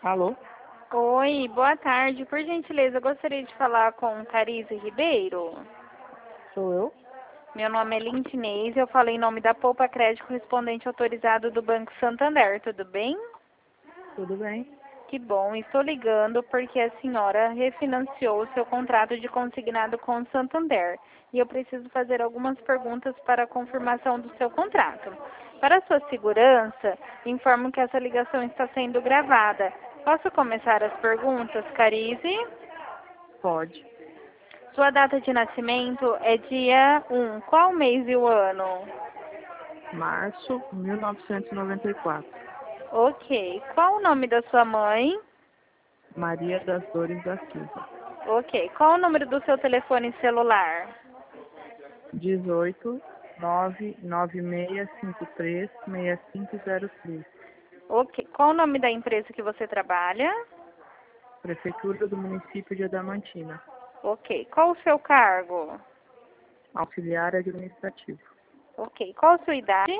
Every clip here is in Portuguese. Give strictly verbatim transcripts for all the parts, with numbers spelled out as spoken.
Alô? Oi, boa tarde. Por gentileza, eu gostaria de falar com Carize Ribeiro. Sou eu? Meu nome é Lintinês, eu falo em nome da Poupa Crédito correspondente autorizado do Banco Santander, tudo bem? Tudo bem? Que bom, estou ligando porque a senhora refinanciou o seu contrato de consignado com o Santander e eu preciso fazer algumas perguntas para a confirmação do seu contrato. Para sua segurança, informo que essa ligação está sendo gravada. Posso começar as perguntas, Carize? Pode. Sua data de nascimento é dia um. Qual mês e o ano? Março de mil novecentos e noventa e quatro. Ok. Qual o nome da sua mãe? Maria das Dores da Silva. Ok. Qual o número do seu telefone celular? dezoito, nove nove seis cinco três, seis cinco zero três. Ok. Qual o nome da empresa que você trabalha? Prefeitura do município de Adamantina. Ok. Qual o seu cargo? Auxiliar administrativo. Ok. Qual a sua idade?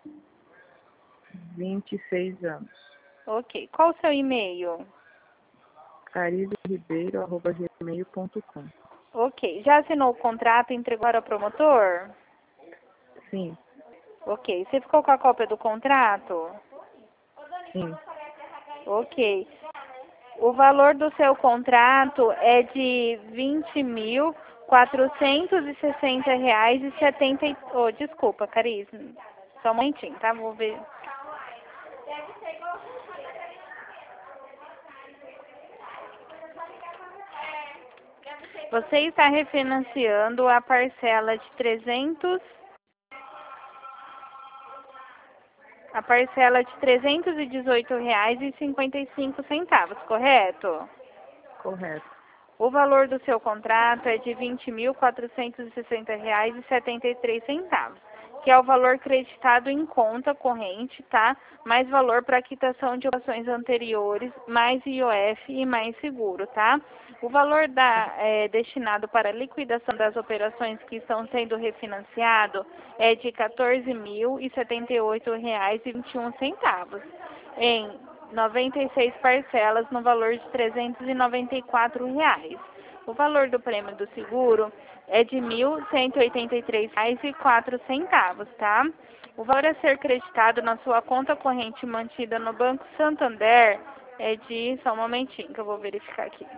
vinte e seis anos. Ok. Qual o seu e-mail? carizeribeiro arroba gmail ponto com. Ok. Já assinou o contrato e entregou para o promotor? Sim, Ok. Você ficou com a cópia do contrato? sim. Ok. O valor do seu contrato é de vinte mil quatrocentos e sessenta reais e setenta e... Oh, desculpa, Carice. Só um momentinho, tá? Vou ver. Você está refinanciando a parcela de trezentos a parcela de trezentos e dezoito reais e cinquenta e cinco centavos, correto? Correto. O valor do seu contrato é de vinte mil quatrocentos e sessenta reais e setenta e três centavos, que é o valor creditado em conta corrente, tá? Mais valor para quitação de operações anteriores, mais I O F e mais seguro, tá? O valor da, é, destinado para a liquidação das operações que estão sendo refinanciado é de quatorze mil e setenta e oito reais e vinte e um centavos, em noventa e seis parcelas no valor de trezentos e noventa e quatro reais. O valor do prêmio do seguro é de mil cento e oitenta e três reais e quatro centavos, tá? O valor a ser creditado na sua conta corrente mantida no Banco Santander é de... Só um momentinho que eu vou verificar aqui.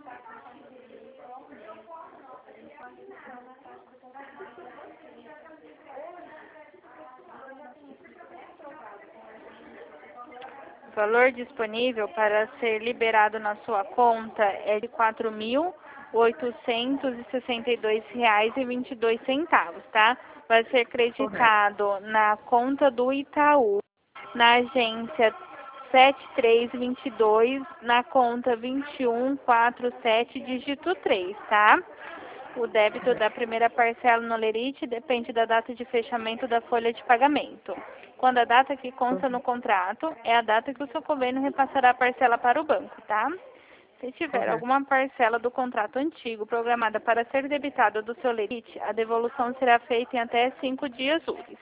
O valor disponível para ser liberado na sua conta é de quatro mil oitocentos e sessenta e dois reais e vinte e dois centavos, tá? Vai ser Correto. creditado na conta do Itaú, na agência sete três dois dois, na conta vinte um quarenta e sete, dígito três, tá? O débito da primeira parcela no Lerite depende da data de fechamento da folha de pagamento. Quando a data que consta no contrato é a data que o seu convênio repassará a parcela para o banco, tá? Se tiver Correto. alguma parcela do contrato antigo programada para ser debitada do seu Lerite, a devolução será feita em até cinco dias úteis.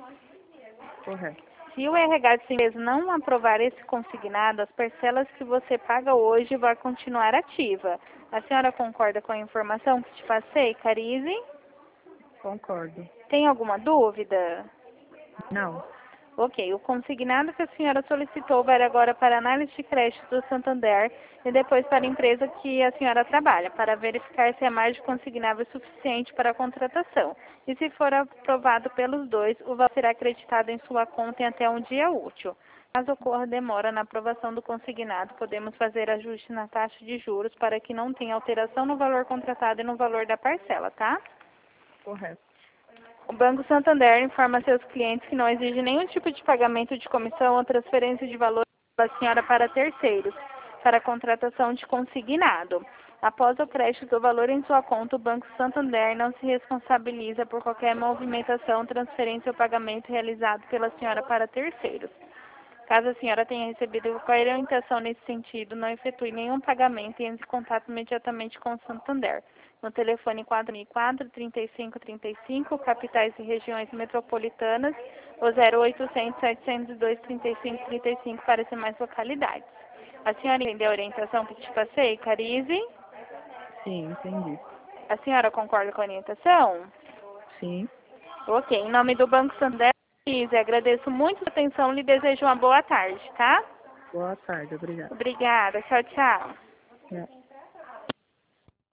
Correto. Se o R H de sua empresa não aprovar esse consignado, as parcelas que você paga hoje vão continuar ativa. A senhora concorda com a informação que te passei, Carize? Concordo. Tem alguma dúvida? Não. Ok, o consignado que a senhora solicitou vai agora para a análise de crédito do Santander e depois para a empresa que a senhora trabalha, para verificar se a margem consignável é suficiente para a contratação. E se for aprovado pelos dois, o valor será acreditado em sua conta em até um dia útil. Caso ocorra demora na aprovação do consignado, podemos fazer ajuste na taxa de juros para que não tenha alteração no valor contratado e no valor da parcela, tá? Correto. O Banco Santander informa seus clientes que não exige nenhum tipo de pagamento de comissão ou transferência de valor da senhora para terceiros, para a contratação de consignado. Após o crédito do valor em sua conta, o Banco Santander não se responsabiliza por qualquer movimentação, transferência ou pagamento realizado pela senhora para terceiros. Caso a senhora tenha recebido qualquer orientação nesse sentido, não efetue nenhum pagamento e entre em contato imediatamente com o Santander. No telefone quatro mil e quatro, trinta e cinco trinta e cinco, capitais e regiões metropolitanas, ou zero oitocentos, setecentos e dois, trinta e cinco trinta e cinco para as demais localidades. A senhora entendeu a orientação que te passei, Carize? Sim, entendi. A senhora concorda com a orientação? Sim. Ok, em nome do Banco Santander, Carize, agradeço muito a atenção e lhe desejo uma boa tarde, tá? Boa tarde, obrigada. Obrigada, tchau, tchau. É.